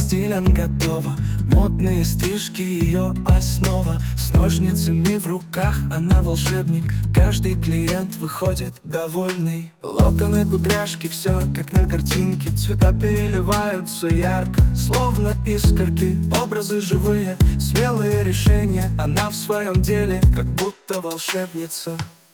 стилям готова. Модные стрижки ее основа. С ножницами в руках она волшебник. Каждый клиент выходит довольный. Локоны, кудряшки, все как на картинке. Цвета переливаются ярко, словно искорки. Образы живые, смелые решения. Она в своем деле, как будто волшебница.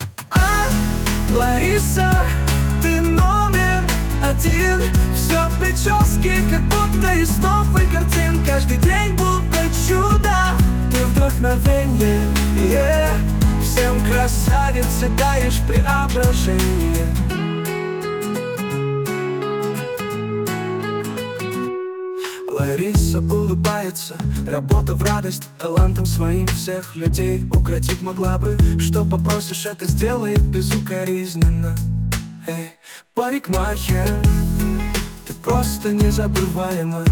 Лариса, ты номер один. Все прически, как будто из новых картин. Каждый день будто чудо. Ты вдохновение, всем красавице даешь преображение. Лариса улыбается, работа в радость. Талантом своим всех людей укротить могла бы. Что попросишь, это сделает безукоризненно. Эй, парикмахер, ты просто незабываема.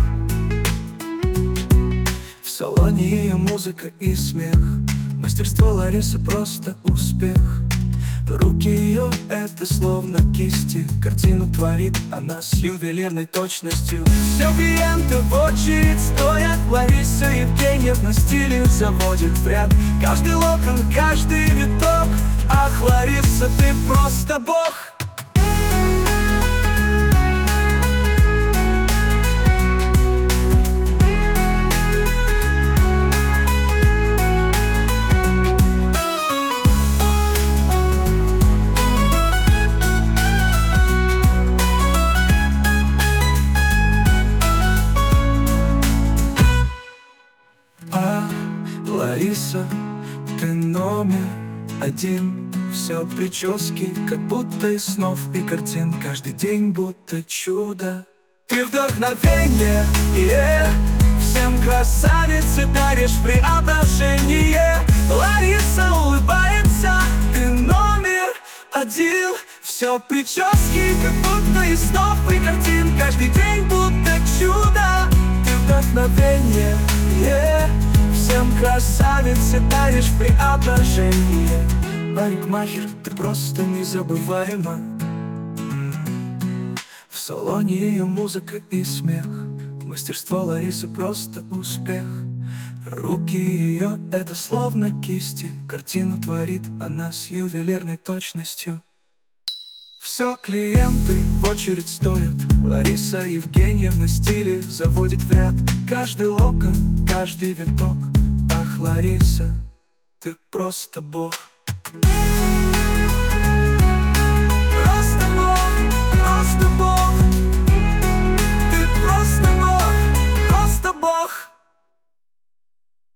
В салоне ее музыка и смех. Мастерство Ларисы просто успех. Руки ее — это словно кисти. Картину творит она с ювелирной точностью. Все клиенты в очередь стоят. Лариса Евгеньевна стиле заводит в ряд. Каждый локон, каждый виток. Ах, Лариса, ты просто бог! Лариса, ты номер один. Все прически, как будто из снов и картин. Каждый день будто чудо. Ты вдохновение, всем красавице даришь преображение. Лариса улыбается, ты номер один. Все прически, как будто из снов и картин. Каждый день будто чудо. Ты вдохновение, всем красавице даришь преображение. Парикмахер, ты просто незабываема. В салоне ее музыка и смех. Мастерство Ларисы просто успех. Руки ее — это словно кисти. Картину творит она с ювелирной точностью. Все клиенты в очередь стоят. Лариса Евгеньевна стиле заводит в ряд. Каждый локон, каждый виток. Ах, Лариса, ты просто бог!